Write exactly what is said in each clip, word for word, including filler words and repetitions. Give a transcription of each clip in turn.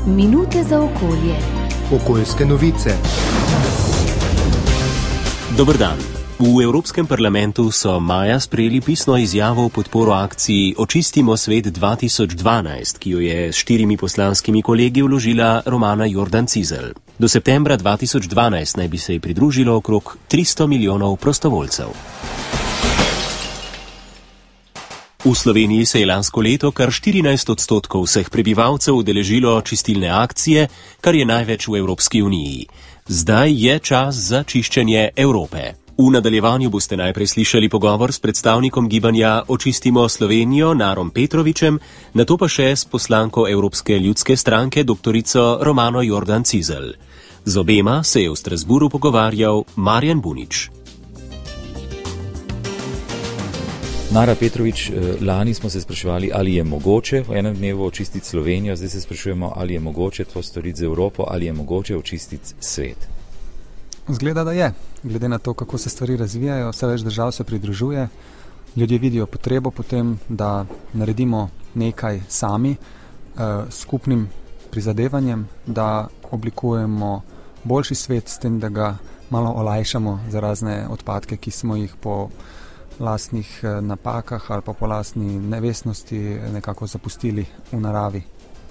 Minute za okolje. Okoljske novice. Dober dan. V Evropskem parlamentu so maja sprejeli pisno izjavo v podporo akciji Očistimo svet dva tisoč dvanajst, ki jo je s štirimi poslanskimi kolegi vložila Romana Jordan Cizelj. Do septembra dva tisoč dvanajst naj bi se ji pridružilo okrog tristo milijonov prostovoljcev. V Sloveniji se je lansko leto kar štirinajst odstotkov vseh prebivalcev udeležilo čistilne akcije, kar je največ v Evropski uniji. Zdaj je čas za čiščenje Evrope. V nadaljevanju boste najprej slišali pogovor s predstavnikom gibanja Očistimo Slovenijo Narom Petrovičem, nato pa še s poslanko Evropske ljudske stranke doktorico Romano Jordan Cizelj. Z obema se je v Strasburu pogovarjal Marjan Bunič. Nara Petrovič, lani smo se spraševali, ali je mogoče v enem dnevu očistiti Slovenijo, zdaj se sprašujemo, ali je mogoče to storiti z Evropo, ali je mogoče očistiti svet. Zgleda, da je. Glede na to, kako se stvari razvijajo, vse več držav se pridružuje. Ljudje vidijo potrebo potem, da naredimo nekaj sami, eh, skupnim prizadevanjem, da oblikujemo boljši svet s tem, da ga malo olajšamo za razne odpadke, ki smo jih po lastnih napakah ali pa po lastni nevestnosti nekako zapustili v naravi.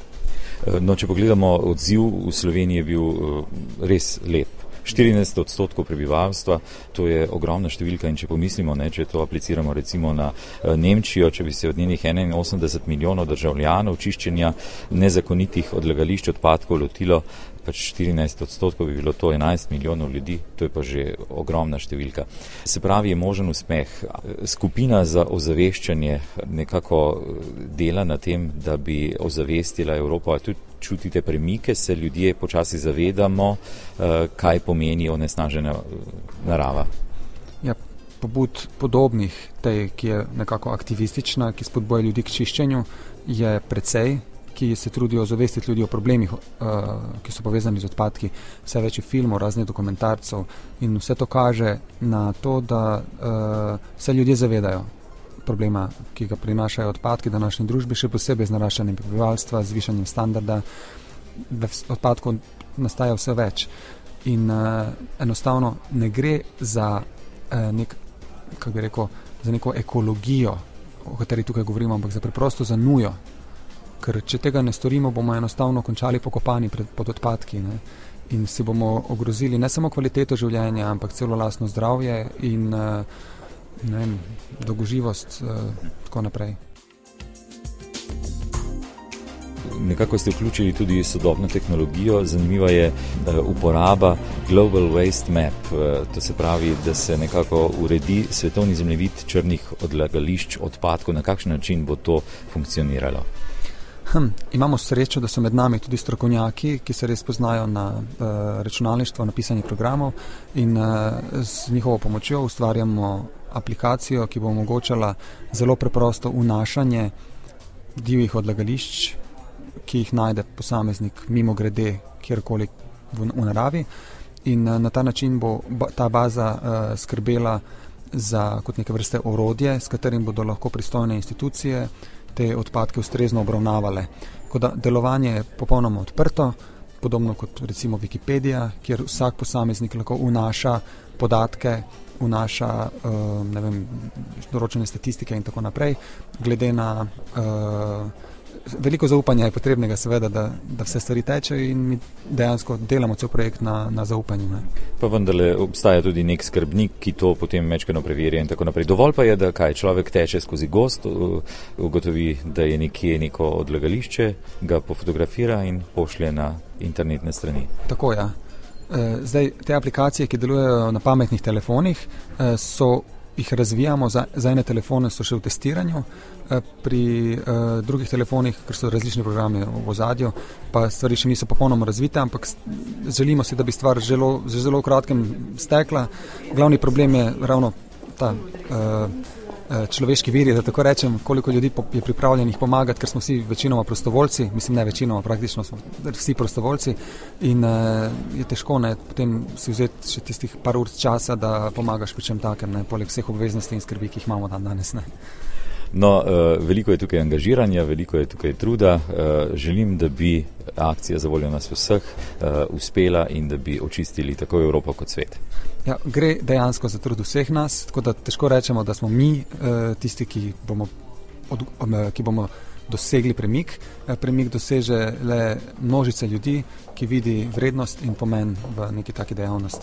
No, če pogledamo, odziv v Sloveniji je bil res lep. štirinajst odstotkov prebivalstva, to je ogromna številka in če pomislimo, ne, če to apliciramo recimo na Nemčijo, če bi se od njenih enainosemdeset milijonov državljanov čiščenja nezakonitih odlagališč odpadkov lotilo, pač štirinajst odstotkov bi bilo to enajst milijonov ljudi, to je pa že ogromna številka. Se pravi, je možen uspeh. Skupina za ozaveščanje nekako dela na tem, da bi ozavestila Evropo, a tudi čutite premike, se ljudje počasi zavedamo, kaj pomeni onesnažena narava. Ja, pobud podobnih tej, ki je nekako aktivistična, ki spodboja ljudi k čiščenju, je precej, ki se trudijo ozavestiti ljudi o problemih, ki so povezani z odpadki. Vse več je filmov, raznih dokumentarcev in vse to kaže na to, da se ljudje zavedajo problema, ki ga prinašajo odpadki današnji družbi, še posebej z naraščanjem prebivalstva, z višanjem standarda. Odpadkov nastaja vse več in uh, enostavno ne gre za uh, nek, kako bi rekel, za neko ekologijo, o kateri tukaj govorimo, ampak za preprosto za nujo. Ker če tega ne storimo, bomo enostavno končali pokopani pred, pod odpadki, ne? In si bomo ogrozili ne samo kvaliteto življenja, ampak celo lastno zdravje in uh, ne vem, dolgoživost, uh, tako naprej. Nekako ste vključili tudi sodobno tehnologijo, zanimiva je uh, uporaba Global Waste Map, uh, to se pravi, da se nekako uredi svetovni zemljevid črnih odlagališč odpadkov. Na kakšen način bo to funkcioniralo? Hm, imamo srečo, da so med nami tudi strokovnjaki, ki se res poznajo na uh, računalništvo, na pisanje programov in uh, z njihovo pomočjo ustvarjamo aplikacijo, ki bo omogočala zelo preprosto vnašanje divjih odlagališč, ki jih najde posameznik mimo grede kjerkoli v, v naravi in uh, na ta način bo ba, ta baza uh, skrbela za kot neke vrste orodje, s katerim bodo lahko pristojne institucije te odpadke ustrezno obravnavale. Tako da delovanje je popolnoma odprto, podobno kot recimo Wikipedija, kjer vsak posameznik lahko vnaša podatke, vnaša uh, ne vem, določene statistike in tako naprej. Glede na uh, veliko zaupanja je potrebnega seveda, da, da vse stvari tečejo in mi dejansko delamo cel projekt na, na zaupanju. Ne. Pa vendarle obstaja tudi nek skrbnik, ki to potem mečkano preverja in tako naprej. Dovolj pa je, da kaj človek teče skozi gozd, ugotovi, da je nekje neko odlagališče, ga pofotografira in pošlje na internetne strani. Tako, ja. Zdaj, te aplikacije, ki delujejo na pametnih telefonih, so jih razvijamo, za, za ene telefone so še v testiranju, pri uh, drugih telefonih, ker so različni programi v ozadju, pa stvari še niso popolnoma razvite, ampak želimo si, da bi stvar zelo, zelo v kratkem stekla. Glavni problem je ravno ta uh, človeški viri, da tako rečem, koliko ljudi je pripravljenih pomagati, ker smo vsi večinoma prostovoljci, mislim ne večinoma, praktično smo vsi prostovoljci in uh, je težko ne, potem si vzeti še tistih par ur časa, da pomagaš pri čem takem, ne, poleg vseh obveznosti in skrbi, ki jih imamo dan danes. Ne. No, veliko je tukaj angažiranja, veliko je tukaj truda. Želim, da bi akcija za voljo nas vseh uspela in da bi očistili tako Evropo kot svet. Ja, gre dejansko za trud vseh nas, tako da težko rečemo, da smo mi tisti, ki bomo, od, ki bomo dosegli premik. Premik doseže le množice ljudi, ki vidi vrednost in pomen v neki taki dejavnosti.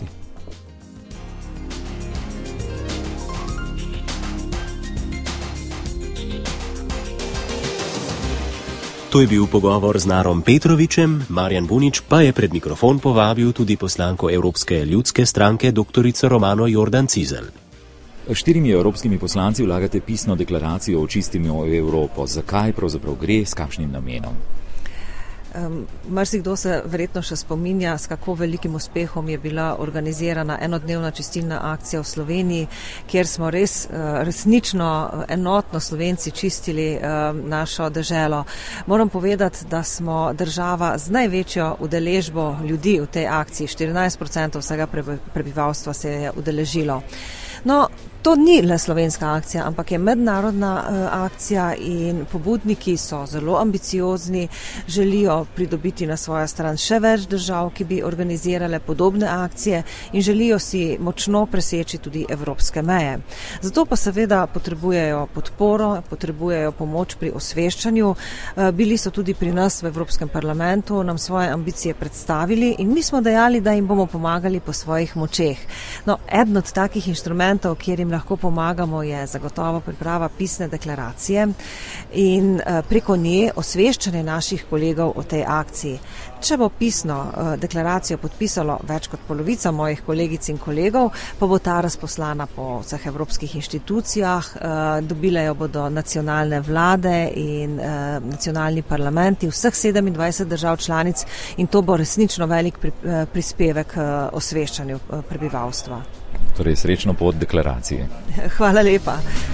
To je bil pogovor z Narom Petrovičem, Marjan Bunič pa je pred mikrofon povabil tudi poslanko Evropske ljudske stranke doktorico Romano Jordan Cizelj. Štirimi evropskimi poslanci vlagate pisno deklaracijo o čistimo Evropo. Zakaj pravzaprav gre, s kakšnim namenom? Um, Marsikdo se verjetno še spominja, s kako velikim uspehom je bila organizirana enodnevna čistilna akcija v Sloveniji, kjer smo res uh, resnično enotno Slovenci čistili uh, našo deželo. Moram povedati, da smo država z največjo udeležbo ljudi v tej akciji, štirinajst procentov vsega prebivalstva se je udeležilo. No, to ni le slovenska akcija, ampak je mednarodna uh, akcija in pobudniki so zelo ambiciozni, želijo pridobiti na svojo stran še več držav, ki bi organizirale podobne akcije in želijo si močno preseči tudi evropske meje. Zato pa seveda potrebujejo podporo, potrebujejo pomoč pri osveščanju. Uh, bili so tudi pri nas v Evropskem parlamentu, nam svoje ambicije predstavili in mi smo dejali, da jim bomo pomagali po svojih močeh. No, eden od takih inštrumentov, kjer jim lahko pomagamo, je zagotovo priprava pisne deklaracije in preko nje osveščanje naših kolegov o tej akciji. Če bo pisno deklaracijo podpisalo več kot polovica mojih kolegic in kolegov, pa bo ta razposlana po vseh evropskih inštitucijah, dobile jo bodo nacionalne vlade in nacionalni parlamenti vseh sedemindvajset držav članic in to bo resnično velik prispevek osveščanju prebivalstva. Torej, srečno pot deklaracije. Hvala lepa.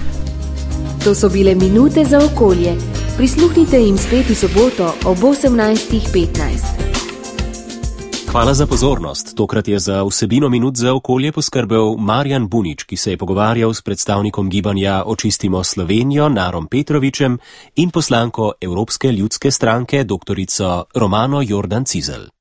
To so bile minute za okolje. Prisluhnite jim spet v soboto ob osemnajstih petnajst. Hvala za pozornost. Tokrat je za vsebino minut za okolje poskrbel Marjan Bunič, ki se je pogovarjal s predstavnikom gibanja Očistimo Slovenijo, Narom Petrovičem in poslanko Evropske ljudske stranke doktorico Romano Jordan Cizelj.